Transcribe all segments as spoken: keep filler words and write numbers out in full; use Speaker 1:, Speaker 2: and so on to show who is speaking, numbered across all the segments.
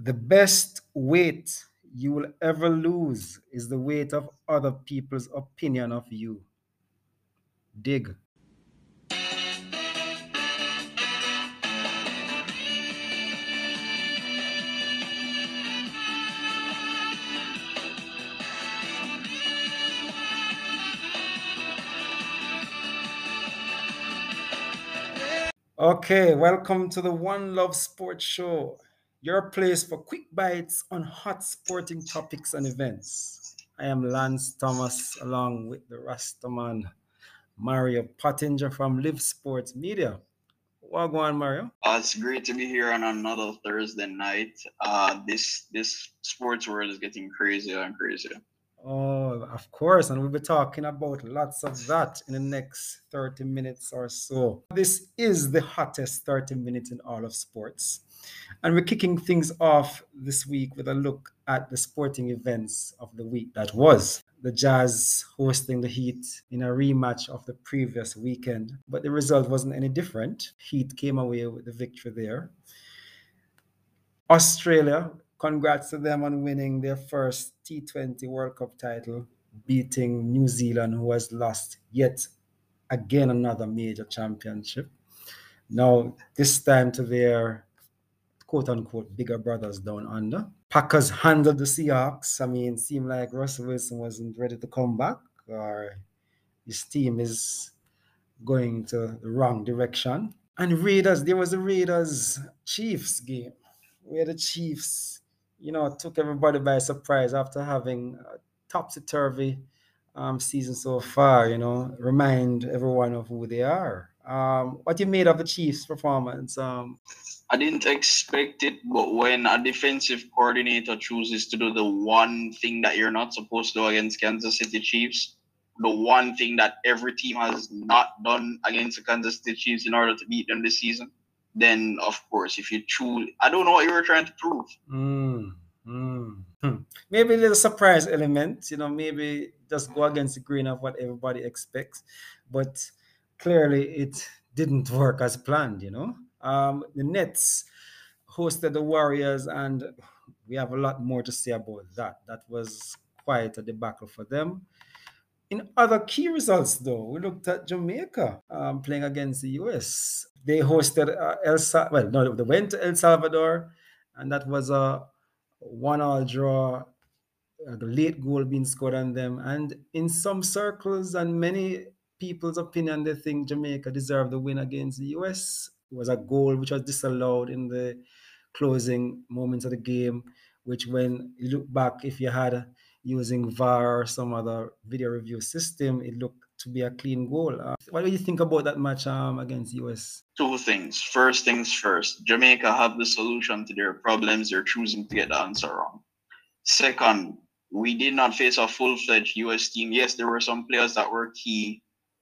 Speaker 1: The best weight you will ever lose is the weight of other people's opinion of you. Dig. Okay, welcome to the One Love Sports Show, your place for quick bites on hot sporting topics and events. I am Lance Thomas along with the Rastaman Mario Pottinger from Live Sports Media. Wagwan, Mario.
Speaker 2: Uh, it's great to be here on another Thursday night. Uh, this this sports world is getting crazier and crazier.
Speaker 1: Oh, of course, and we'll be talking about lots of that in the next thirty minutes or so. This is the hottest thirty minutes in all of sports. And we're kicking things off this week with a look at the sporting events of the week that was. The Jazz hosting the Heat in a rematch of the previous weekend, but the result wasn't any different. Heat came away with the victory there. Australia, congrats to them on winning their first T twenty World Cup title, beating New Zealand, who has lost yet again another major championship. Now, this time to their quote unquote bigger brothers down under. Packers handled the Seahawks. I mean, it seemed like Russell Wilson wasn't ready to come back, or his team is going to the wrong direction. And Raiders, there was a Raiders Chiefs game where the Chiefs, you know, took everybody by surprise after having a topsy-turvy um, season so far, you know, remind everyone of who they are. Um, what you made of the Chiefs' performance? Um,
Speaker 2: I didn't expect it, but when a defensive coordinator chooses to do the one thing that you're not supposed to do against Kansas City Chiefs, the one thing that every team has not done against the Kansas City Chiefs in order to beat them this season, then of course, if you truly, I don't know what you were trying to prove.
Speaker 1: Mm, mm. Hmm. Maybe a little surprise element, you know, maybe just go against the grain of what everybody expects, but clearly it didn't work as planned, you know. Um, the Nets hosted the Warriors, and we have a lot more to say about that. That was quite a debacle for them. In other key results, though, we looked at Jamaica um, playing against the U S. They hosted uh, El Sa- well, no, they went to El Salvador, and that was a one-all draw. A late goal being scored on them, and in some circles and many people's opinion, they think Jamaica deserved the win against the U S. It was a goal which was disallowed in the closing moments of the game, which when you look back, if you had using V A R or some other video review system, it looked to be a clean goal. Uh, what do you think about that match um, against U S?
Speaker 2: Two things. First things first, Jamaica have the solution to their problems. They're choosing to get the answer wrong. Second, we did not face a full-fledged U S team. Yes, there were some players that were key,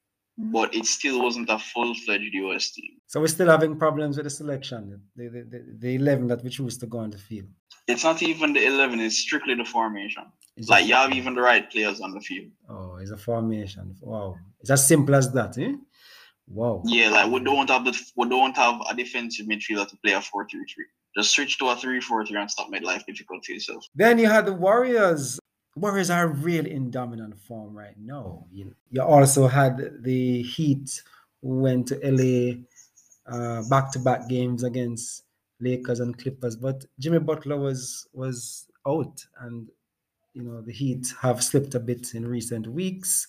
Speaker 2: but it still wasn't a full-fledged U S team.
Speaker 1: So we're still having problems with the selection, the, the, the, the eleven that we choose to go on the field.
Speaker 2: It's not even the eleven, it's strictly the formation.
Speaker 1: It's
Speaker 2: Like,
Speaker 1: just,
Speaker 2: you have even the right players on the field.
Speaker 1: oh, it's a formation. Wow. It's as simple as that, eh? Wow.
Speaker 2: Yeah, like, we don't have the we don't have a defensive midfielder to play a four three three. Just switch to a three four three and stop making life difficult for yourself.
Speaker 1: Then you had the Warriors. Warriors are really in dominant form right now. You, you also had the Heat who went to L A uh, back-to-back games against Lakers and Clippers, but Jimmy Butler was was out, and you know the Heat have slipped a bit in recent weeks.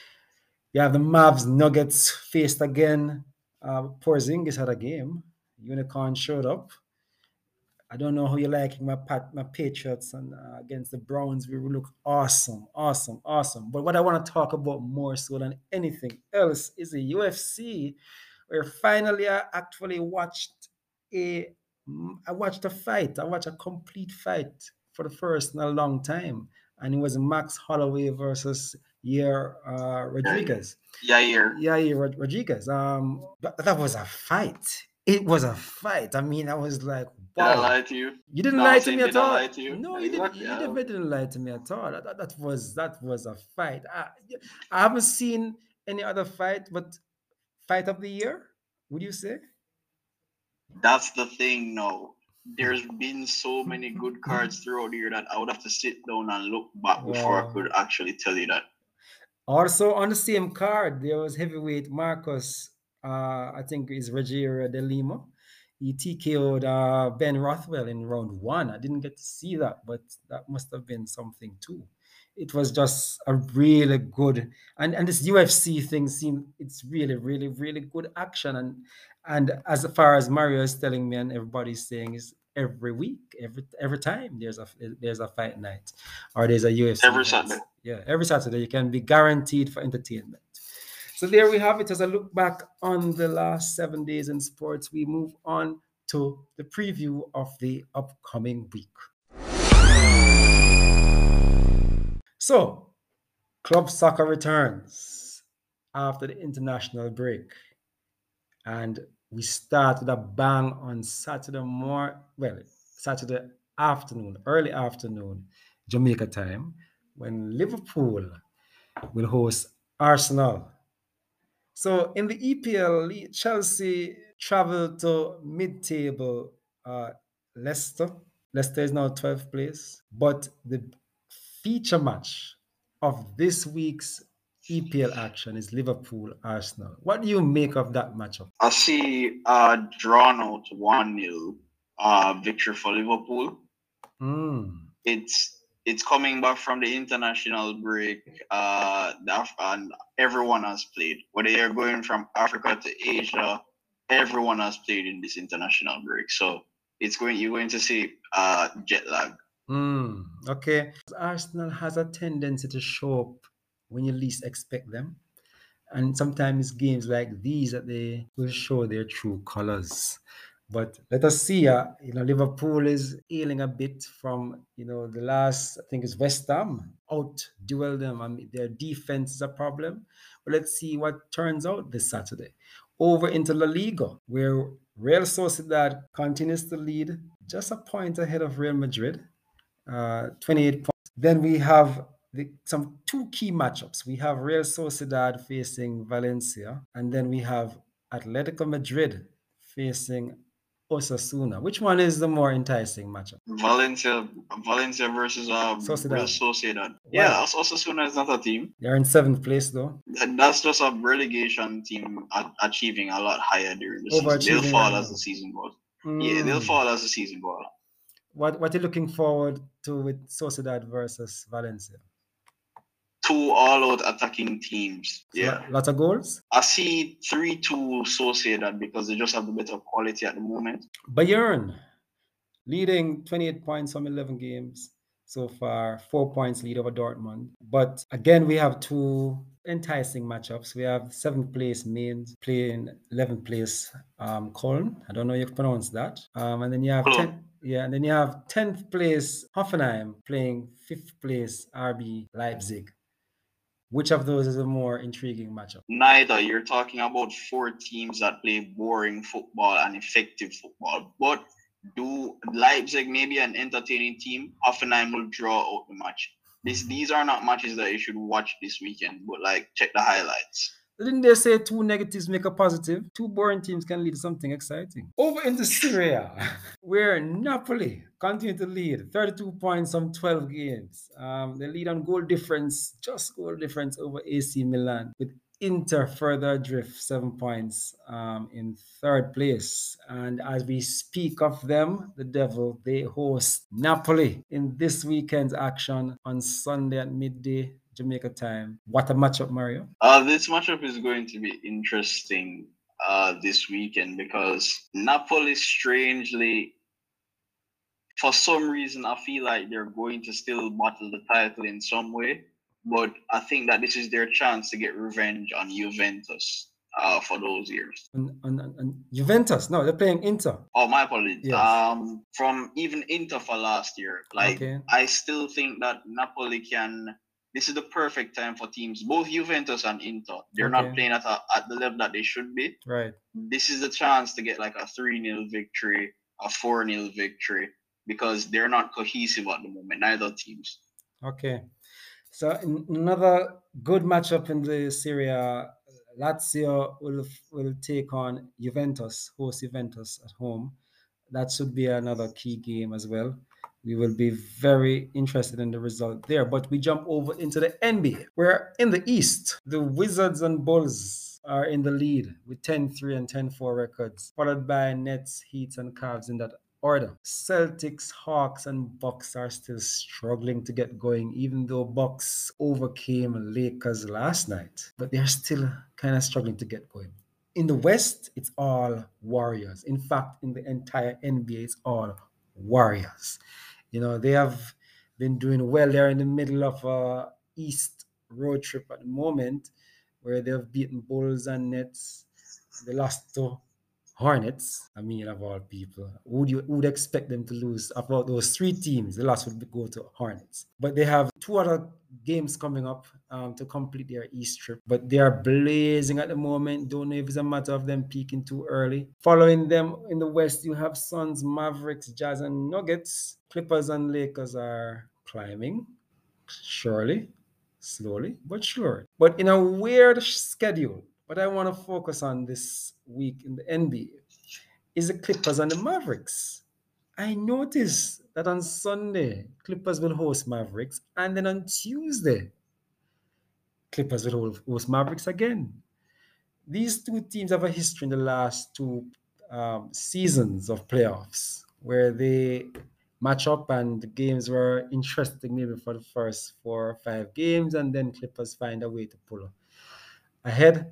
Speaker 1: You have the Mavs Nuggets faced again. Uh, Porzingis had a game. Unicorn showed up. I don't know how you like my pat, my Patriots and uh, against the Browns. We will look awesome, awesome, awesome. But what I want to talk about more so than anything else is the U F C, where finally I actually watched a I watched a fight. I watched a complete fight for the first in a long time, and it was Max Holloway versus Yair uh, Rodriguez.
Speaker 2: Yair.
Speaker 1: Yair Rodriguez. Um, that, that was a fight. It was a fight. I mean, I was like,
Speaker 2: Did I
Speaker 1: wow.
Speaker 2: lie to you?
Speaker 1: You didn't
Speaker 2: No,
Speaker 1: lie
Speaker 2: I'm
Speaker 1: to
Speaker 2: saying,
Speaker 1: me
Speaker 2: did
Speaker 1: at
Speaker 2: I
Speaker 1: all.
Speaker 2: lie to you?
Speaker 1: No, you
Speaker 2: Exactly,
Speaker 1: didn't.
Speaker 2: I
Speaker 1: You
Speaker 2: have.
Speaker 1: never didn't lie to me at all. That, that, that was that was a fight. I, I haven't seen any other fight, but fight of the year. Would you say?
Speaker 2: That's the thing, no. there's been so many good cards throughout the year that I would have to sit down and look back before I
Speaker 1: Wow.
Speaker 2: could actually tell you that.
Speaker 1: Also on the same card, there was heavyweight Marcus, uh, I think is Rogério de Lima. He T K O'd uh, Ben Rothwell in round one. I didn't get to see that, but that must have been something too. It was just a really good, and, and this U F C thing seemed, it's really, really, really good action. And and as far as Mario is telling me and everybody's saying, is every week, every every time there's a there's a fight night or there's a U F C
Speaker 2: Every
Speaker 1: event.
Speaker 2: Saturday.
Speaker 1: Yeah, every Saturday you can be guaranteed for entertainment. So there we have it. As I look back on the last seven days in sports, we move on to the preview of the upcoming week. So, club soccer returns after the international break. And we start with a bang on Saturday morning, well, Saturday afternoon, early afternoon, Jamaica time, when Liverpool will host Arsenal. So in the E P L, Chelsea traveled to mid-table uh, Leicester. Leicester is now twelfth place, but the feature match of this week's E P L action is Liverpool Arsenal. What do you make of that matchup?
Speaker 2: I see uh drawn out one nil uh victory for Liverpool.
Speaker 1: Mm.
Speaker 2: It's it's coming back from the international break, uh, and everyone has played. Whether you're going from Africa to Asia, everyone has played in this international break. So it's going you're going to see uh, jet lag.
Speaker 1: Mm. Okay. Arsenal has a tendency to show up when you least expect them. And sometimes games like these that they will show their true colors. But let us see. Uh, you know, Liverpool is ailing a bit from you know the last. I think it's West Ham out duel them. I mean, their defense is a problem. But let's see what turns out this Saturday. Over into La Liga, where Real Sociedad continues to lead, just a point ahead of Real Madrid, uh, twenty-eight points. Then we have the, some two key matchups. We have Real Sociedad facing Valencia, and then we have Atletico Madrid facing Osasuna. Which one is the more enticing matchup?
Speaker 2: Valencia, Valencia versus uh,
Speaker 1: Sociedad.
Speaker 2: Real Sociedad.
Speaker 1: Why?
Speaker 2: Yeah, Osasuna is not a team.
Speaker 1: They're in seventh place though.
Speaker 2: That- That's just a relegation team a- achieving a lot higher during the season. They'll
Speaker 1: Overachieving
Speaker 2: fall
Speaker 1: right
Speaker 2: as
Speaker 1: now.
Speaker 2: the season goes. Yeah, they'll
Speaker 1: Mm.
Speaker 2: fall as the season goes.
Speaker 1: What What are you looking forward to with Sociedad versus Valencia?
Speaker 2: Two all-out attacking teams.
Speaker 1: So
Speaker 2: Yeah,
Speaker 1: lo- lots of goals.
Speaker 2: I see three two Sociedad because they just have the better quality at the moment.
Speaker 1: Bayern leading twenty-eight points from eleven games so far, four points lead over Dortmund. But again, we have two enticing matchups. We have seventh place Mainz playing eleventh place um, Köln. I don't know how you pronounce that. Um, and then you have
Speaker 2: Cologne.
Speaker 1: ten, yeah, and then you have tenth place Hoffenheim playing fifth place R B Leipzig. Which of those is a more intriguing matchup?
Speaker 2: Neither. You're talking about four teams that play boring football and effective football. But do Leipzig maybe an entertaining team? Hoffenheim will draw out the match. This, these are not matches that you should watch this weekend, but like check the highlights.
Speaker 1: Didn't they say two negatives make a positive? Two boring teams can lead to something exciting. Over into Syria, where Napoli continue to lead, thirty-two points from twelve games. Um, they lead on goal difference, just goal difference over A C Milan, with Inter further adrift, seven points um, in third place. And as we speak of them, the Devil, they host Napoli in this weekend's action on Sunday at midday, Jamaica time. What a matchup, Mario.
Speaker 2: Uh, this matchup is going to be interesting uh, this weekend because Napoli strangely, for some reason, I feel like they're going to still battle the title in some way. But I think that this is their chance to get revenge on Juventus uh, for those years.
Speaker 1: And, and, and Juventus, no, they're playing Inter.
Speaker 2: Oh, my apologies.
Speaker 1: Yes.
Speaker 2: Um, from even Inter for last year, like
Speaker 1: Okay.
Speaker 2: I still think that Napoli can. This is the perfect time for teams, both Juventus and Inter. They're
Speaker 1: Okay.
Speaker 2: not playing at a, at the level that they should be.
Speaker 1: Right.
Speaker 2: This is the chance to get like a three nil victory, a four nil victory, because they're not cohesive at the moment, neither teams.
Speaker 1: Okay. So in- another good matchup in the Syria, Lazio will will take on Juventus, host Juventus at home. that should be another key game as well. We will be very interested in the result there. But we jump over into the N B A, where in the East, the Wizards and Bulls are in the lead with ten three and ten four records, followed by Nets, Heat, and Cavs in that order. Celtics, Hawks, and Bucks are still struggling to get going, even though Bucks overcame Lakers last night. But they're still kind of struggling to get going. In the West, it's all Warriors. In fact, in the entire N B A, it's all Warriors. You know, they have been doing well. They're in the middle of a East road trip at the moment where they've beaten Bulls and Nets. They lost to Hornets. I mean, of all people, who would you who would expect them to lose? About those three teams, the last would go to Hornets. But they have two other games coming up um, to complete their East trip. But they are blazing at the moment. Don't know if it's a matter of them peaking too early. Following them in the West, you have Suns, Mavericks, Jazz, and Nuggets. Clippers and Lakers are climbing, surely, slowly but surely. But in a weird schedule. What I want to focus on this week in the N B A is the Clippers and the Mavericks. I noticed that on Sunday, Clippers will host Mavericks, and then on Tuesday, Clippers will host Mavericks again. These two teams have a history in the last two um, seasons of playoffs where they match up and the games were interesting maybe for the first four or five games, and then Clippers find a way to pull ahead.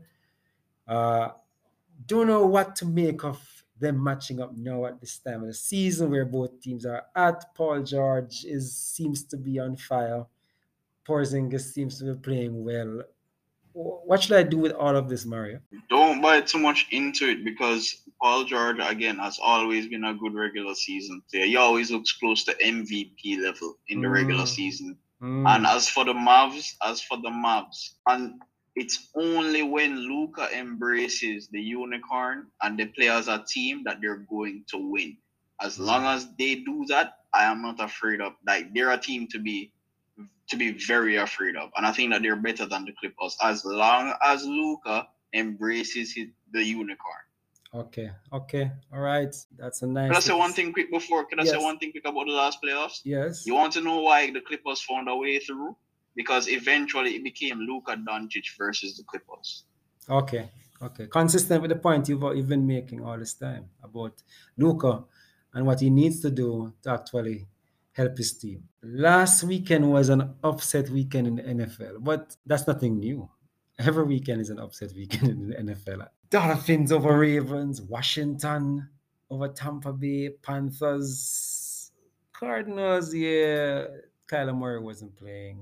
Speaker 1: Uh, don't know what to make of them matching up now at this time of the season where both teams are at. Paul George is seems to be on fire. Porzingis seems to be playing well. What should I do with all of this, Mario?
Speaker 2: Don't buy too much into it because Paul George, again, has always been a good regular season player. He always looks close to M V P level in the regular
Speaker 1: Mm,
Speaker 2: season.
Speaker 1: mm,
Speaker 2: And as for the Mavs, as for the Mavs, and it's only when Luca embraces the unicorn and they play as a team that they're going to win. As long
Speaker 1: mm.
Speaker 2: as they do that, I am not afraid of. Like they're a team to be to be very afraid of, and I think that they're better than the Clippers as long as Luca embraces his, the unicorn.
Speaker 1: Okay, okay, all right. That's a nice.
Speaker 2: Can I say one thing quick before? Can I say
Speaker 1: Yes,
Speaker 2: one thing quick about the last playoffs?
Speaker 1: yes.
Speaker 2: You want to know why the Clippers found a way through? Because eventually it became Luka Doncic versus the Clippers.
Speaker 1: Okay, okay. Consistent with the point you've, you've been making all this time about Luca and what he needs to do to actually help his team. Last weekend was an upset weekend in the N F L, but that's nothing new. Every weekend is an upset weekend in the N F L. Dolphins over Ravens, Washington over Tampa Bay, Panthers, Cardinals, yeah, Kyler Murray wasn't playing.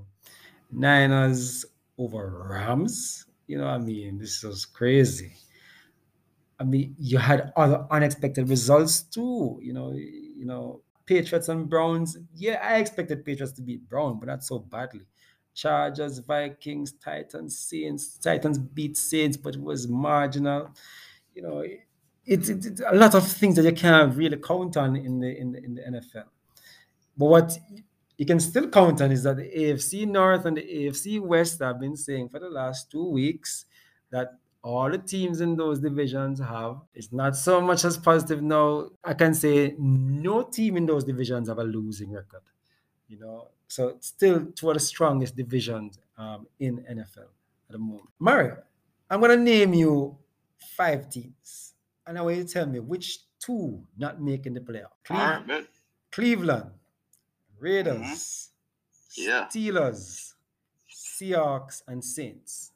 Speaker 1: Niners over Rams. You know, I mean, this was crazy. I mean, you had other unexpected results too. You know, you know, Patriots and Browns. Yeah, I expected Patriots to beat Brown, but not so badly. Chargers, Vikings, Titans, Saints. Titans beat Saints, but it was marginal. You know, it's it, it's a lot of things that you can't really count on in the in the, in the N F L. But what you can still count on is that the A F C North and the A F C West have been saying for the last two weeks that all the teams in those divisions have. It's not so much as positive now. I can say no team in those divisions have a losing record. You know, so it's still two of the strongest divisions um, in N F L at the moment. Mario, I'm gonna name you five teams, and I want you to tell me which two not making the playoff.
Speaker 2: All
Speaker 1: Cle-
Speaker 2: right, man.
Speaker 1: Cleveland,
Speaker 2: Mm-hmm.
Speaker 1: Raiders,
Speaker 2: Yeah.
Speaker 1: Steelers, Seahawks, and Saints.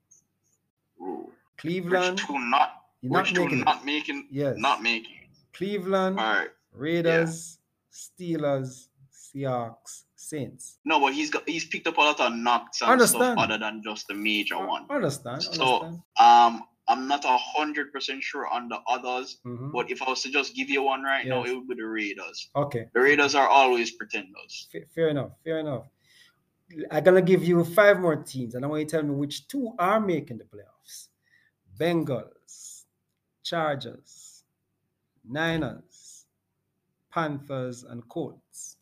Speaker 2: Ooh. Which
Speaker 1: Cleveland,
Speaker 2: two not?
Speaker 1: you're
Speaker 2: Which
Speaker 1: not
Speaker 2: two
Speaker 1: making it.
Speaker 2: not making?
Speaker 1: Yes.
Speaker 2: Not making.
Speaker 1: Cleveland,
Speaker 2: All right.
Speaker 1: Raiders, Steelers, Seahawks, Saints.
Speaker 2: No, but he's got he's picked up a lot of knocks and stuff
Speaker 1: Understand.
Speaker 2: other than just the major
Speaker 1: Uh,
Speaker 2: one.
Speaker 1: Understand.
Speaker 2: So
Speaker 1: Understand.
Speaker 2: um, I'm not a hundred percent sure on the others,
Speaker 1: Mhm.
Speaker 2: but if I was to just give you one right now,
Speaker 1: Yes.
Speaker 2: it would be the Raiders.
Speaker 1: Okay.
Speaker 2: The Raiders are always pretenders.
Speaker 1: Fa- Fair enough. Fair enough. I'm gonna give you five more teams, and I want you to tell me which two are making the playoffs. Bengals, Chargers, Niners, Panthers, and Colts.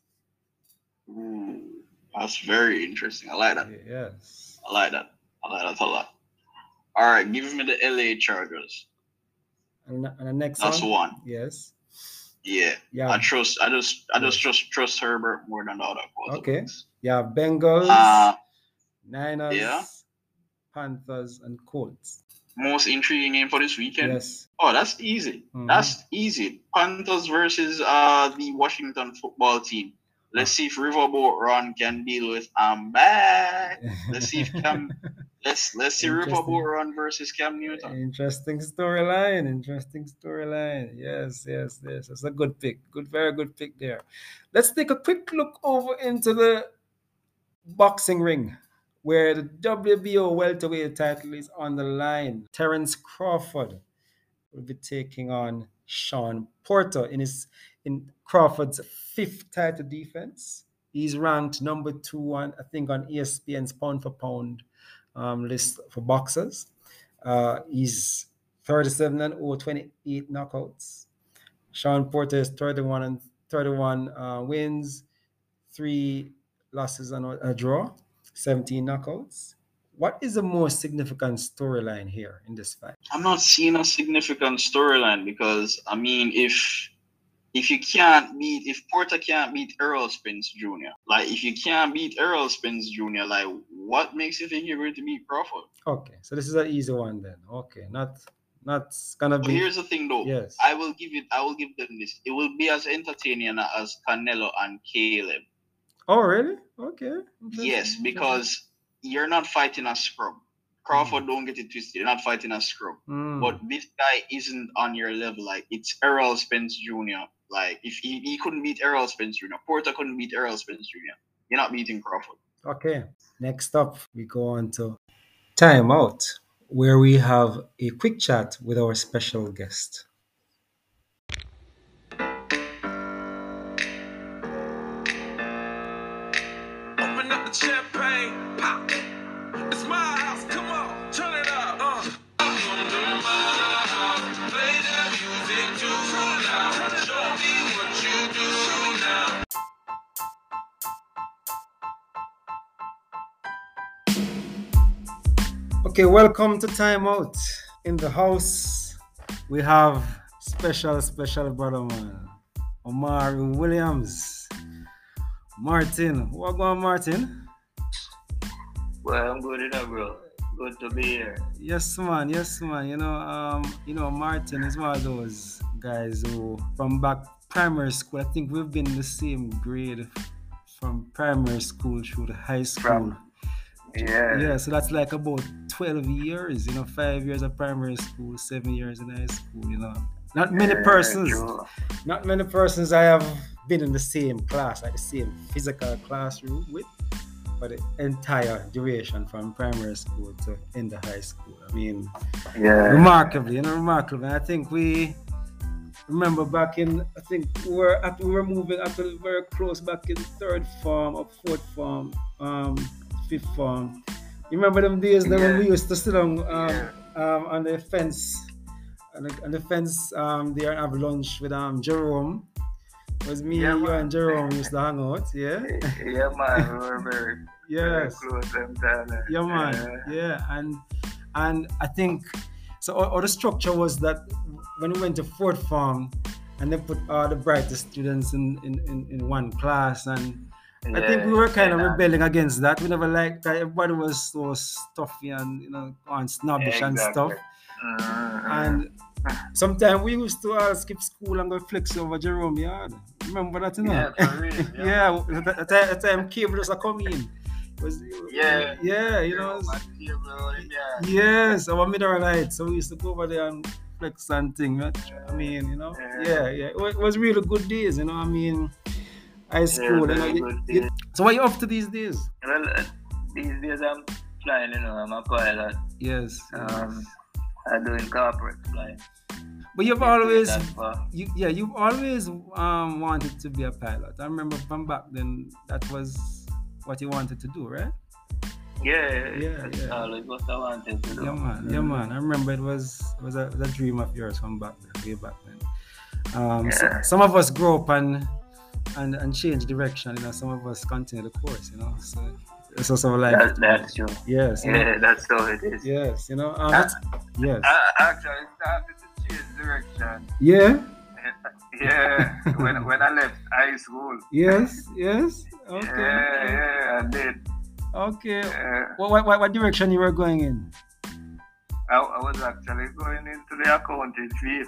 Speaker 2: Ooh, that's very interesting. I like that.
Speaker 1: Yes.
Speaker 2: I like that. I like that a lot. All right, give me the L A Chargers.
Speaker 1: And, and the next
Speaker 2: That's
Speaker 1: one?
Speaker 2: one.
Speaker 1: Yes.
Speaker 2: Yeah.
Speaker 1: Yeah.
Speaker 2: I trust. I just. I just
Speaker 1: Yes.
Speaker 2: trust trust Herbert more than the other
Speaker 1: Okay.
Speaker 2: quarterbacks.
Speaker 1: Yeah, Bengals,
Speaker 2: Uh,
Speaker 1: Niners,
Speaker 2: yeah.
Speaker 1: Panthers, and Colts.
Speaker 2: Most intriguing game for this weekend.
Speaker 1: Yes.
Speaker 2: Oh, that's easy.
Speaker 1: Mhm.
Speaker 2: That's easy. Panthers versus uh the Washington football team. Let's
Speaker 1: Ah.
Speaker 2: see if Riverboat Run can deal with I'm back. Let's see if Cam. Let's let's see
Speaker 1: Interesting.
Speaker 2: Riverboat Run versus Cam Newton.
Speaker 1: Interesting storyline. Interesting storyline. Yes, yes, yes. It's a good pick. Good, very good pick there. Let's take a quick look over into the boxing ring, where the W B O welterweight title is on the line. Terence Crawford will be taking on Sean Porter in his in Crawford's fifth title defense. He's ranked number two on I think on E S P N's pound for pound um, list for boxers. Uh, he's thirty-seven and oh, twenty-eight knockouts. Sean Porter is thirty-one and thirty-one uh, wins, three losses and a draw, seventeen knockouts. What is the most significant storyline here in this fight?
Speaker 2: I'm not seeing a significant storyline because I mean if if you can't beat if Porter can't beat Errol Spence Junior, like if you can't beat Errol Spence Junior, like what makes you think you're going to beat Crawford?
Speaker 1: Okay, so this is an easy one then. Okay, not not gonna
Speaker 2: But
Speaker 1: be.
Speaker 2: here's the thing though.
Speaker 1: Yes.
Speaker 2: I will give it I will give them this. It will be as entertaining as Canelo and Caleb.
Speaker 1: Oh really? Okay.
Speaker 2: Yes, because you're not fighting a scrub. Crawford, mm. don't get it twisted. You're not fighting a scrub.
Speaker 1: Mm.
Speaker 2: But this guy isn't on your level. Like, it's Errol Spence Junior Like, if he, he couldn't beat Errol Spence Junior, Porter couldn't beat Errol Spence Junior You're not beating Crawford.
Speaker 1: Okay. Next up, we go on to Timeout, where we have a quick chat with our special guest.
Speaker 3: Open up the champagne, pop. It's my house, come on, turn it up. Uh. I'm gonna my house, play that music too loud. Show me what you do now.
Speaker 1: Okay, welcome to Timeout. In the house, we have special, special brother man, Omari Williams. Martin, what going, Martin?
Speaker 4: Well, I'm good enough, bro. Good to be here.
Speaker 1: Yes, man. Yes, man. You know, um, you know, Martin is one of those guys who, from back primary school, I think we've been in the same grade from primary school through the high school.
Speaker 4: From, yeah.
Speaker 1: Yeah. So that's like about twelve years. You know, five years of primary school, seven years in high school. You know, not many
Speaker 4: yeah,
Speaker 1: persons.
Speaker 4: True.
Speaker 1: Not many persons I have been in the same class, like the same physical classroom with, for the entire duration from primary school to in the high school. I mean,
Speaker 4: yeah,
Speaker 1: remarkably, you know, remarkably. I think we remember back in, I think we were at, we were moving actually very close back in third form or fourth form, um, fifth form. You remember them days yeah. when we used to sit on um,
Speaker 4: yeah.
Speaker 1: um, on the fence, on the, on the fence um, there and have lunch with um Jerome. It was me,
Speaker 4: yeah,
Speaker 1: you,
Speaker 4: man.
Speaker 1: and Jerome used to hang out, yeah?
Speaker 4: Yeah, man, we were very,
Speaker 1: yes.
Speaker 4: very close them time.
Speaker 1: Yeah, man, yeah. yeah. And and I think, so all, all the structure was that when we went to fourth form, and they put all the brightest students in, in, in, in one class, and yeah, I think we were kind of rebelling against that. We never liked that. Everybody was so stuffy and, you know, and snobbish yeah, exactly. and stuff. Uh, and sometimes we used to uh, skip school and go flex over Jerome Yard. Remember that, you know?
Speaker 4: Yeah, for real.
Speaker 1: Yeah, yeah at that time, cable just come in. Was,
Speaker 4: yeah,
Speaker 1: yeah, you know. Yes, our middle light. So we used to go over there and flex and thing. Right? I mean, you know, yeah, yeah. It was, it was really good days, you know. I mean, high school.
Speaker 4: Yeah,
Speaker 1: you know, you, you, so what are you up to these days?
Speaker 4: Well, uh, these days I'm flying, you know. I'm a pilot.
Speaker 1: Yes.
Speaker 4: Um, I'm doing corporate flying.
Speaker 1: But you've always, you, yeah, you've always um, wanted to be a pilot. I remember from back then, that was what you wanted to do, right?
Speaker 4: Yeah,
Speaker 1: yeah,
Speaker 4: that's
Speaker 1: yeah.
Speaker 4: always what I wanted to do.
Speaker 1: Yeah, man, mm-hmm. yeah, man. I remember it was it was a, a dream of yours from back then, way back then. Um, yeah. so, some of us grow up and and and change direction. You know, some of us continue the course. You know, so it's also like
Speaker 4: that, that's true.
Speaker 1: Yes.
Speaker 4: Yeah, know? That's how it is.
Speaker 1: Yes, you know. Um,
Speaker 4: uh,
Speaker 1: yes.
Speaker 4: I actually started to change direction.
Speaker 1: Yeah.
Speaker 5: Yeah, when when I left high school.
Speaker 1: Yes, yes.
Speaker 5: Yeah,
Speaker 1: Okay.
Speaker 5: yeah, I did.
Speaker 1: Okay.
Speaker 5: Yeah.
Speaker 1: What, what, what, what direction you were going in?
Speaker 5: I, I was actually going into the accounting field.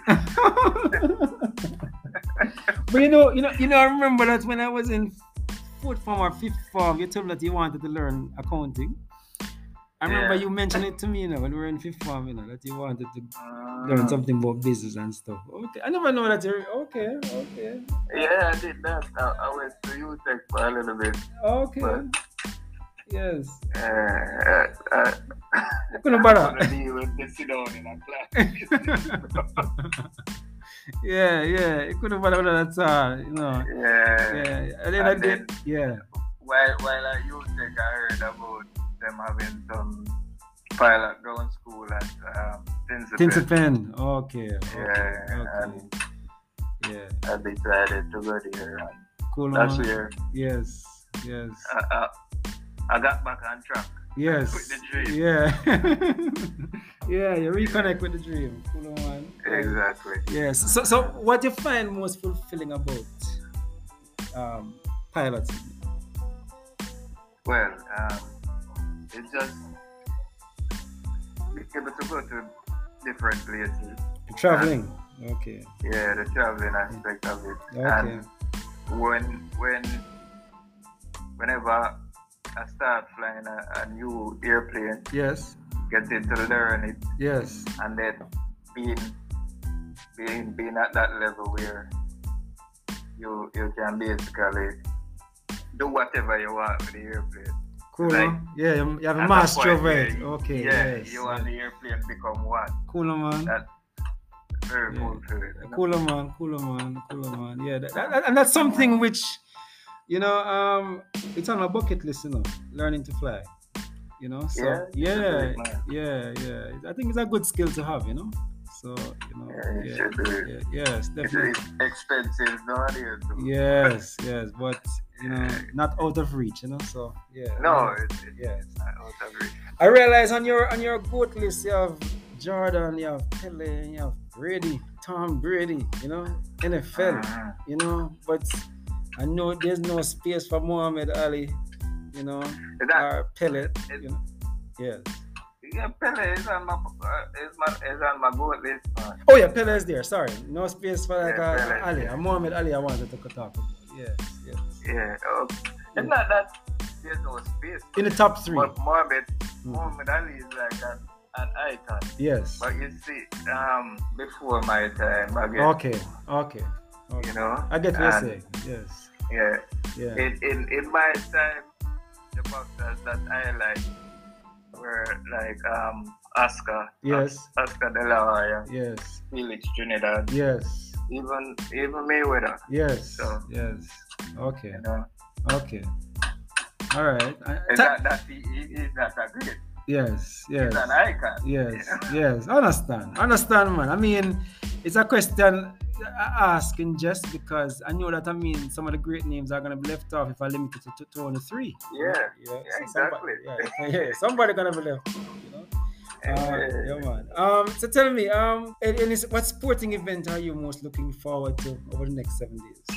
Speaker 1: But you know, you know, you know, I remember that when I was in fourth form or fifth form, you told me that you wanted to learn accounting. I remember
Speaker 5: Yeah.
Speaker 1: you mentioned it to me, you know, when we were in fifth form, you know, that you wanted to
Speaker 5: Uh,
Speaker 1: learn something about business and stuff. Okay, I never know that you're okay, okay,
Speaker 5: Yeah, I did that. I, I went to U Tech for a little bit.
Speaker 1: okay.
Speaker 5: But-
Speaker 1: Yes.
Speaker 5: Uh, uh, uh,
Speaker 1: I couldn't bother.
Speaker 5: I deal with the sit down in a class.
Speaker 1: Yeah, yeah. It couldn't bother with that, uh, you know.
Speaker 5: yeah.
Speaker 1: Yeah, and then I
Speaker 5: And
Speaker 1: did.
Speaker 5: then-
Speaker 1: Yeah.
Speaker 5: While while at U Tech, I heard about them having some pilot ground school at um, Tinsipen.
Speaker 1: Tinsipen. Okay. Okay.
Speaker 5: Yeah,
Speaker 1: Okay.
Speaker 5: and
Speaker 1: Yeah.
Speaker 5: I decided to go there. And
Speaker 1: Cool.
Speaker 5: that's
Speaker 1: on.
Speaker 5: where
Speaker 1: Yes. Yes.
Speaker 5: I, I, I got back on track.
Speaker 1: Yes.
Speaker 5: with the dream.
Speaker 1: Yeah. Yeah. You reconnect with the dream. Cool on.
Speaker 5: Exactly.
Speaker 1: Yes. So, so what you find most fulfilling about um, piloting?
Speaker 5: Well, um, it's just being able to go to different places.
Speaker 1: Traveling. Okay.
Speaker 5: Yeah, the traveling aspect of it.
Speaker 1: Okay.
Speaker 5: And when when whenever I start flying a, a new airplane,
Speaker 1: Yes.
Speaker 5: getting to learn it,
Speaker 1: Yes.
Speaker 5: and then being being being at that level where you you can basically do whatever you want with the airplane.
Speaker 1: Cool.
Speaker 5: Like,
Speaker 1: man. Yeah. You you have a
Speaker 5: At that
Speaker 1: master
Speaker 5: point
Speaker 1: of
Speaker 5: where
Speaker 1: it.
Speaker 5: you-
Speaker 1: Okay.
Speaker 5: Yeah,
Speaker 1: Yes.
Speaker 5: you and the airplane become one.
Speaker 1: Cool man.
Speaker 5: That very
Speaker 1: Yeah.
Speaker 5: fulfilling. you know?
Speaker 1: Cooler man, cooler man, cooler man. Yeah, that, that- and that's something which, you know, um, it's on my bucket list, you know, learning to fly. You know, so
Speaker 5: Yeah,
Speaker 1: yeah,
Speaker 5: you should do it,
Speaker 1: yeah, yeah. I think it's a good skill to have, you know. So you know,
Speaker 5: Yeah, you
Speaker 1: yeah,
Speaker 5: should do it.
Speaker 1: yeah, yes,
Speaker 5: It's,
Speaker 1: definitely.
Speaker 5: it's expensive nowadays. too.
Speaker 1: Yes, yes, but you know, not out of reach, you know. So yeah.
Speaker 5: No,
Speaker 1: yes,
Speaker 5: it's, it's
Speaker 1: yes.
Speaker 5: not out of reach.
Speaker 1: I realize on your on your goat list you have Jordan, you have Pele, you have Brady, Tom Brady, you know, N F L,
Speaker 5: Mhm.
Speaker 1: you know, but I know there's no space for Muhammad Ali, you know,
Speaker 5: Is that,
Speaker 1: or Pele, you know. Yes.
Speaker 5: yeah, Pele is on my uh, is my is on my goal list. Man.
Speaker 1: Oh yeah, Pele is there. Sorry, no space for like
Speaker 5: Yeah,
Speaker 1: uh,
Speaker 5: Pele is
Speaker 1: Ali.
Speaker 5: there.
Speaker 1: Uh, Muhammad Ali, I wanted to talk about. Yes, yes.
Speaker 5: Yeah, uh, it's not that there's no space.
Speaker 1: In the top three.
Speaker 5: But Muhammad
Speaker 1: Mm.
Speaker 5: Muhammad Ali is like an, an icon.
Speaker 1: Yes.
Speaker 5: But you see, um, before my time, I guess,
Speaker 1: Okay. Okay. Okay.
Speaker 5: you know,
Speaker 1: I get what you're
Speaker 5: and,
Speaker 1: saying. Yes.
Speaker 5: Yeah,
Speaker 1: Yeah.
Speaker 5: in, in in my time, the boxers that I like were like um Oscar,
Speaker 1: Yes.
Speaker 5: Oscar De La Hoya,
Speaker 1: Yes.
Speaker 5: Felix Trinidad,
Speaker 1: Yes.
Speaker 5: even even Mayweather.
Speaker 1: Yes.
Speaker 5: So-
Speaker 1: Yes. Okay.
Speaker 5: You know,
Speaker 1: Okay. All right. I-
Speaker 5: it's
Speaker 1: ta-
Speaker 5: not that he, he, he's not that great.
Speaker 1: yes. Yes.
Speaker 5: He's an icon.
Speaker 1: Yes.
Speaker 5: you know?
Speaker 1: Yes. Understand. Understand, man. I mean, it's a question I ask in just because I know that I mean some of the great names are gonna be left off if I limit it to, to only three.
Speaker 5: Yeah.
Speaker 1: Yeah.
Speaker 5: Yeah,
Speaker 1: so somebody,
Speaker 5: exactly.
Speaker 1: yeah. Yeah. Somebody gonna be left. You know. Uh,
Speaker 5: Yeah.
Speaker 1: yeah, man. Um, so tell me, um, and, and is, what sporting event are you most looking forward to over the next seven days?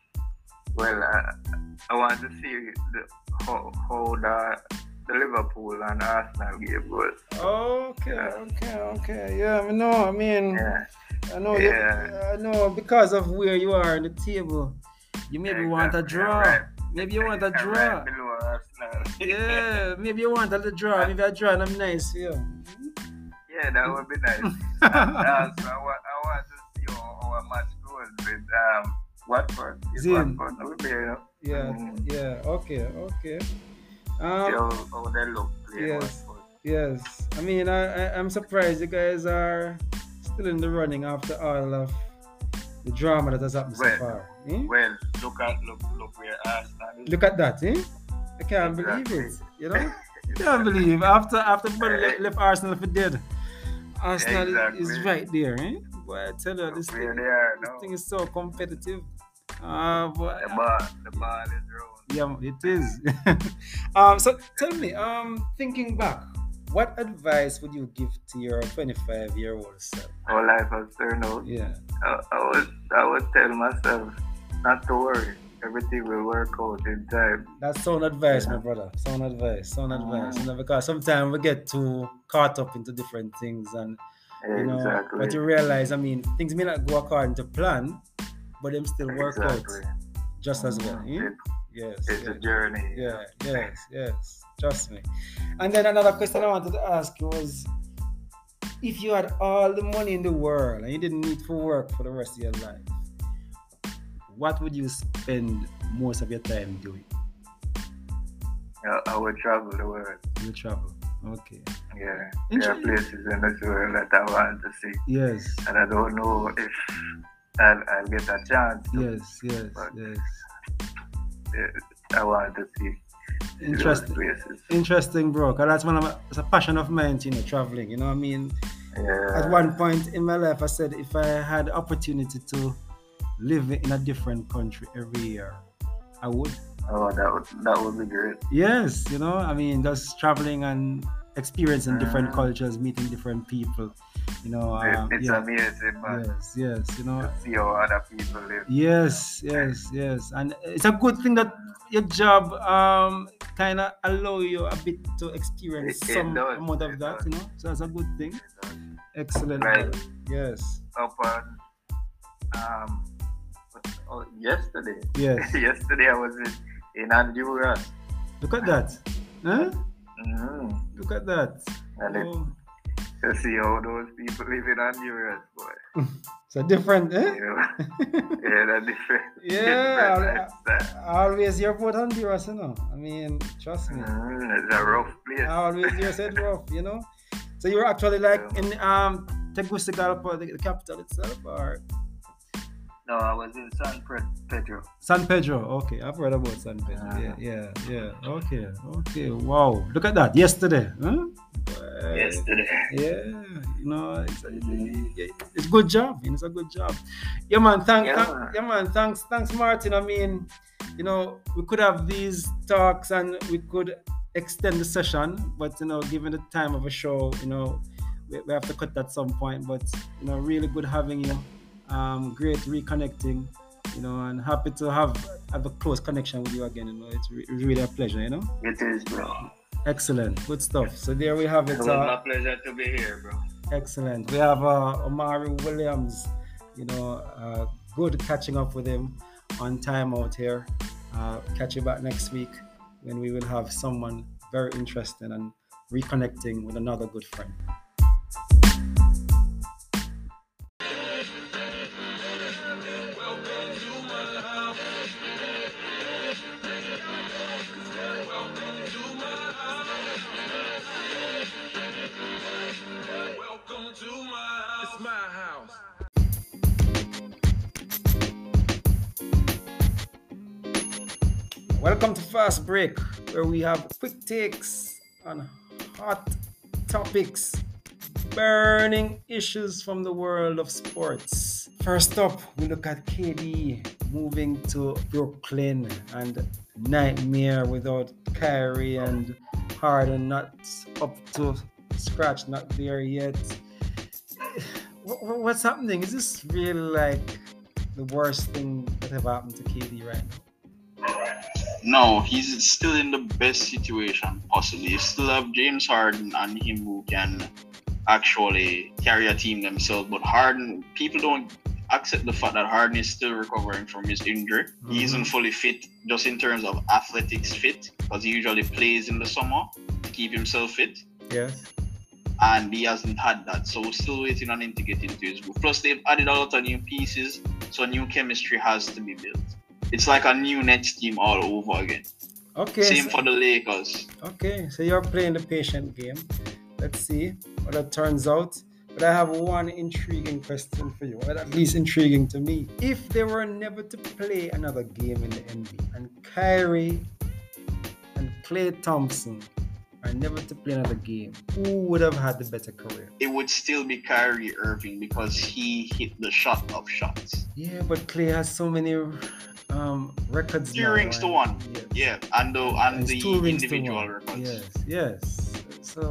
Speaker 5: Well, uh, I want to see the, how, how the, the Liverpool and Arsenal game goes.
Speaker 1: Okay,
Speaker 5: Yeah.
Speaker 1: okay, okay. Yeah, I know. I mean,
Speaker 5: Yeah.
Speaker 1: I know. you-
Speaker 5: Yeah.
Speaker 1: I know because of where you are in the table, you maybe want a
Speaker 5: Exactly,
Speaker 1: draw.
Speaker 5: right.
Speaker 1: Maybe you want a
Speaker 5: Right
Speaker 1: draw.
Speaker 5: below Arsenal.
Speaker 1: Yeah, maybe you want a draw. Maybe a draw, and I'm nice for you.
Speaker 5: Yeah, that would be nice. And also, I want, I want to see how our match goes with um, Watford. If
Speaker 1: Zin.
Speaker 5: Watford will be, you know,
Speaker 1: Yeah,
Speaker 5: Mm.
Speaker 1: yeah. Okay, okay.
Speaker 5: see
Speaker 1: Um,
Speaker 5: how, how they look playing
Speaker 1: Yes.
Speaker 5: Watford.
Speaker 1: yes. I mean, I, I I'm surprised you guys are still in the running after all of the drama that has happened so
Speaker 5: Well,
Speaker 1: far. Eh?
Speaker 5: Well, look at look look where Arsenal is.
Speaker 1: Look at that, eh? I can't
Speaker 5: Exactly.
Speaker 1: believe it. You know, can't believe after after Buddy left, left Arsenal for dead. Arsenal is, is
Speaker 5: Exactly.
Speaker 1: right there, eh? Boy, I tell you, this
Speaker 5: Look where
Speaker 1: thing,
Speaker 5: they are
Speaker 1: this
Speaker 5: now.
Speaker 1: thing is so competitive. Ah, boy.
Speaker 5: The ball, the ball is round.
Speaker 1: Yeah, it is. um, so tell me, um, thinking back, what advice would you give to your twenty-five year old self?
Speaker 5: How life has turned out.
Speaker 1: Yeah.
Speaker 5: I, I would I would tell myself not to worry. Everything will work out in time.
Speaker 1: That's sound advice,
Speaker 5: Yeah.
Speaker 1: my brother. Sound advice. Sound advice.
Speaker 5: Mm.
Speaker 1: You know, because sometimes we get too caught up into different things, and you know,
Speaker 5: Exactly.
Speaker 1: but you realize, I mean, things may not go according to plan, but them still work
Speaker 5: exactly.
Speaker 1: out just as well.
Speaker 5: Mm.
Speaker 1: eh?
Speaker 5: It,
Speaker 1: Yes.
Speaker 5: it's
Speaker 1: yes.
Speaker 5: a journey.
Speaker 1: Yeah, yes, yes. Trust me. And then another question I wanted to ask you was, if you had all the money in the world and you didn't need to work for the rest of your life, what would you spend most of your time doing?
Speaker 5: I, I would travel the world.
Speaker 1: You travel. Okay.
Speaker 5: Yeah. There are
Speaker 1: Interesting.
Speaker 5: places in this world that I want to see.
Speaker 1: Yes.
Speaker 5: And I don't know if I'll, I'll get a chance to.
Speaker 1: Yes, yes,
Speaker 5: But-
Speaker 1: yes.
Speaker 5: uh, I want to see see those
Speaker 1: Interesting.
Speaker 5: places.
Speaker 1: Interesting, bro. Cause that's one of my, it's a passion of mine, you know, traveling. You know what I mean?
Speaker 5: Yeah.
Speaker 1: At one point in my life, I said if I had the opportunity to live in a different country every year, I would.
Speaker 5: Oh, that would that would be great.
Speaker 1: Yes, you know, I mean, just traveling and experiencing different
Speaker 5: Mm.
Speaker 1: cultures, meeting different people, you know. Uh,
Speaker 5: It- it's
Speaker 1: yeah.
Speaker 5: amazing, man.
Speaker 1: Yes, yes, you know.
Speaker 5: To see how other people live.
Speaker 1: Yes, yes, yes, and it's a good thing that your job um kind of allow you a bit to experience
Speaker 5: It- it
Speaker 1: some
Speaker 5: does,
Speaker 1: amount of
Speaker 5: it
Speaker 1: that,
Speaker 5: does.
Speaker 1: you know. So that's a good thing. Excellent.
Speaker 5: Right.
Speaker 1: Yes,
Speaker 5: Up on um oh, yesterday.
Speaker 1: yes.
Speaker 5: yesterday I was in, in Honduras.
Speaker 1: Look at that. Huh?
Speaker 5: Mm.
Speaker 1: Look at that.
Speaker 5: And it,
Speaker 1: Oh,
Speaker 5: to see how those people live in Honduras, boy.
Speaker 1: so different, eh?
Speaker 5: You know? yeah, that's different.
Speaker 1: Yeah,
Speaker 5: different lifestyle.
Speaker 1: I always hear about Honduras, you know. I mean, trust me.
Speaker 5: Mm, it's a rough place.
Speaker 1: I always hear said rough, you know. So you're actually like in um Tegucigalpa, the, the capital itself, or
Speaker 5: No, I was in San Pedro.
Speaker 1: San Pedro? Okay, I've heard about San Pedro.
Speaker 5: Uh-huh.
Speaker 1: Yeah, yeah, yeah. Okay, okay. Wow, look at that. Yesterday, huh? Well,
Speaker 5: Yesterday.
Speaker 1: Yeah, you know, it's, it's, it's good job. It's a good job. Yeah, man. Thank,
Speaker 5: Yeah,
Speaker 1: thank,
Speaker 5: man.
Speaker 1: yeah, man. Thanks, thanks, Martin. I mean, you know, we could have these talks and we could extend the session, but you know, given the time of a show, you know, we, we have to cut at some point. But you know, really good having you. Um, great reconnecting. You know, and happy to have have a close connection with you again. You know, it's, re- it's really a pleasure. You know.
Speaker 5: It is, bro.
Speaker 1: Excellent, good stuff. So there we have
Speaker 5: It
Speaker 1: it.
Speaker 5: was
Speaker 1: Uh,
Speaker 5: my pleasure to be here, bro.
Speaker 1: Excellent. We have uh, Omari Williams. You know, uh, good catching up with him on time out here. Uh, catch you back next week when we will have someone very interesting and reconnecting with another good friend.
Speaker 3: Welcome to my house. Welcome to my house. Welcome to my house. It's my house.
Speaker 1: Welcome to Fast Break, where we have quick takes on hot topics, burning issues from the world of sports. First up, we look at K D moving to Brooklyn and nightmare without Kyrie and Harden not up to scratch, not there yet. Wh- wh- What's happening? Is this really like the worst thing that have happened to K D right now?
Speaker 2: No, he's still in the best situation possibly. You still have James Harden and him who can actually carry a team themselves. But Harden, people don't accept the fact that Harden is still recovering from his injury. He isn't fully fit just in terms of athletics fit, because he usually plays in the summer to keep himself fit.
Speaker 1: Yes.
Speaker 2: And he hasn't had that. So we're still waiting on him to get into his groove. Plus they've added a lot of new pieces, so new chemistry has to be built. It's like a new Nets team all over again.
Speaker 1: Okay.
Speaker 2: Same
Speaker 1: so-
Speaker 2: for the Lakers.
Speaker 1: Okay, so you're playing the patient game. Let's see what it turns out. But I have one intriguing question for you, or at least intriguing to me. If they were never to play another game in the N B A, and Kyrie and Klay Thompson are never to play another game, who would have had the better career?
Speaker 2: It would still be Kyrie Irving because he hit the shot of shots.
Speaker 1: Yeah, but Klay has so many um, records
Speaker 2: Two
Speaker 1: now.
Speaker 2: rings to
Speaker 1: and-
Speaker 2: one.
Speaker 1: Yes.
Speaker 2: Yeah, and the and
Speaker 1: It's
Speaker 2: the
Speaker 1: two rings to
Speaker 2: individual
Speaker 1: one.
Speaker 2: records.
Speaker 1: Yes, yes. So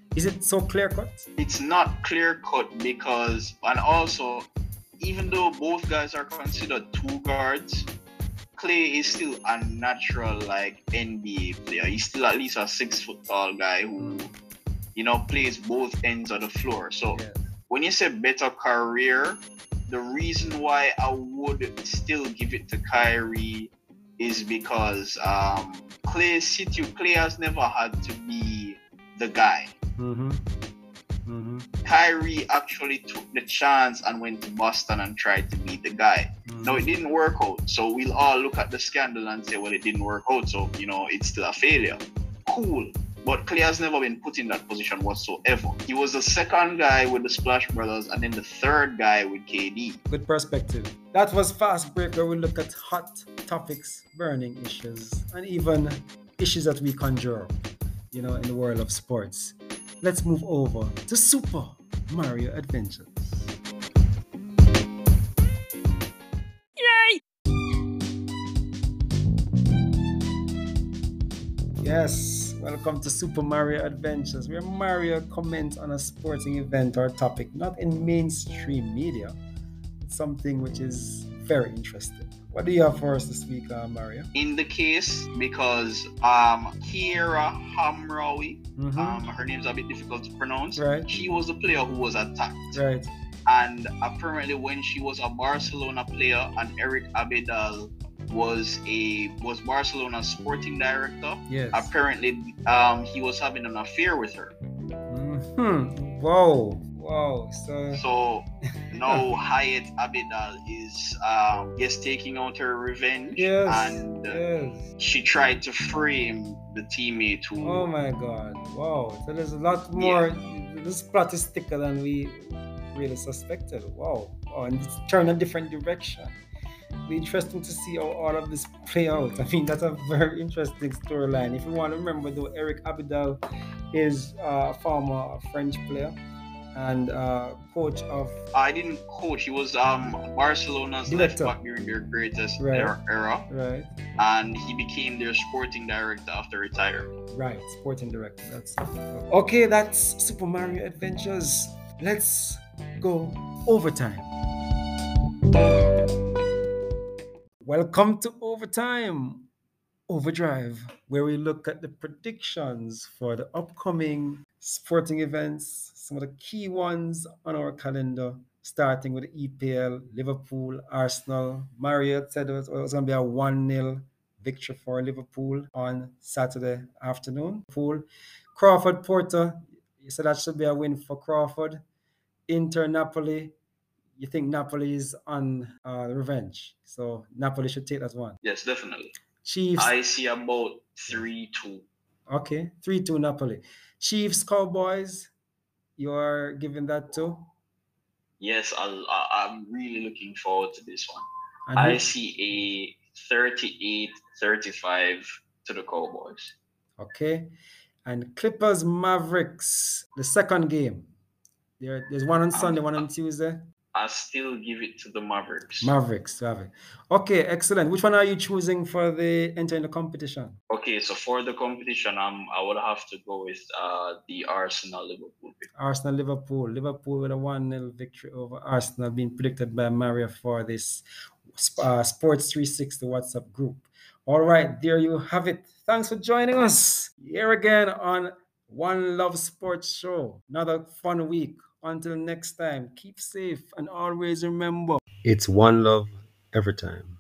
Speaker 1: Is it so clear cut?
Speaker 2: It's not clear cut because, and also, even though both guys are considered two guards, Clay is still a natural like N B A player. He's still at least a six foot tall guy who, you know, plays both ends of the floor. So
Speaker 1: Yes.
Speaker 2: when you say better career, the reason why I would still give it to Kyrie is because um, Clay City Clay has never had to be the guy.
Speaker 1: Mm-hmm. Mm-hmm.
Speaker 2: Kyrie actually took the chance and went to Boston and tried to be the guy.
Speaker 1: Mm-hmm.
Speaker 2: No, it didn't work out. So we'll all look at the scandal and say, well, it didn't work out. So, you know, it's still a failure. Cool. But Clay has never been put in that position whatsoever. He was the second guy with the Splash Brothers and then the third guy with K D.
Speaker 1: Good perspective. That was Fast Break, where we look at hot topics, burning issues, and even issues that we conjure up, you know, in the world of sports. Let's move over to Super Mario Adventures. Yay! Yes, welcome to Super Mario Adventures, where Mario comments on a sporting event or topic not in mainstream media, but something which is very interesting. What do you have for us this week, uh, Mario?
Speaker 2: In the case, because um, Kiera Hamraoui,
Speaker 1: Mm-hmm.
Speaker 2: um, her name's a bit difficult to pronounce.
Speaker 1: Right.
Speaker 2: She was the player who was attacked.
Speaker 1: Right.
Speaker 2: And apparently when she was a Barcelona player and Eric Abidal was a was Barcelona's sporting director,
Speaker 1: Yes.
Speaker 2: apparently um, he was having an affair with her.
Speaker 1: Mm-hmm. Whoa. Wow. So.
Speaker 2: So now Hayat Abidal is um, yes taking out her revenge,
Speaker 1: Yes.
Speaker 2: and uh,
Speaker 1: Yes.
Speaker 2: she tried to frame the teammate who
Speaker 1: Oh my God! Wow. So there's a lot more. This plot is thicker than we really suspected. Wow. Wow. And it's turned a different direction. It'll be interesting to see how all of this play out. I mean, that's a very interesting storyline. If you want to remember, though, Eric Abidal is uh, a former French player and uh, coach of.
Speaker 2: I didn't coach. He was um Barcelona's left
Speaker 1: Director.
Speaker 2: back during their greatest
Speaker 1: Right.
Speaker 2: era, era,
Speaker 1: Right.
Speaker 2: and he became their sporting director after retiring.
Speaker 1: Right, sporting director. That's okay. That's Super Mario Adventures. Let's go overtime. Welcome to Overtime, Overdrive, where we look at the predictions for the upcoming sporting events, some of the key ones on our calendar, starting with the E P L, Liverpool, Arsenal. Mario said it was, it was going to be a one nil victory for Liverpool on Saturday afternoon. Pool. Crawford Porto, you said that should be a win for Crawford. Inter Napoli, you think Napoli is on uh, revenge. So Napoli should take that one.
Speaker 2: Yes, definitely.
Speaker 1: Chiefs,
Speaker 2: I see about three two.
Speaker 1: okay, three two Napoli. Chiefs, Cowboys, you are giving that too?
Speaker 2: Yes, I'll, I- I'm really looking forward to this one.
Speaker 1: And
Speaker 2: I
Speaker 1: who-
Speaker 2: see a thirty-eight thirty-five to the Cowboys.
Speaker 1: Okay. And Clippers, Mavericks, the second game. There, there's one on Sunday, one on Tuesday.
Speaker 2: I still give it to the Mavericks.
Speaker 1: Mavericks, Mavericks. Okay, excellent. Which one are you choosing for the entering the competition?
Speaker 2: Okay, so for the competition, um, I would have to go with uh the Arsenal Liverpool pick.
Speaker 1: Arsenal, Liverpool. Liverpool with a one nil victory over Arsenal, being predicted by Mario for this uh, Sports three sixty WhatsApp group. All right, there you have it. Thanks for joining us here again on One Love Sports Show. Another fun week. Until next time, keep safe and always remember, it's one love every time.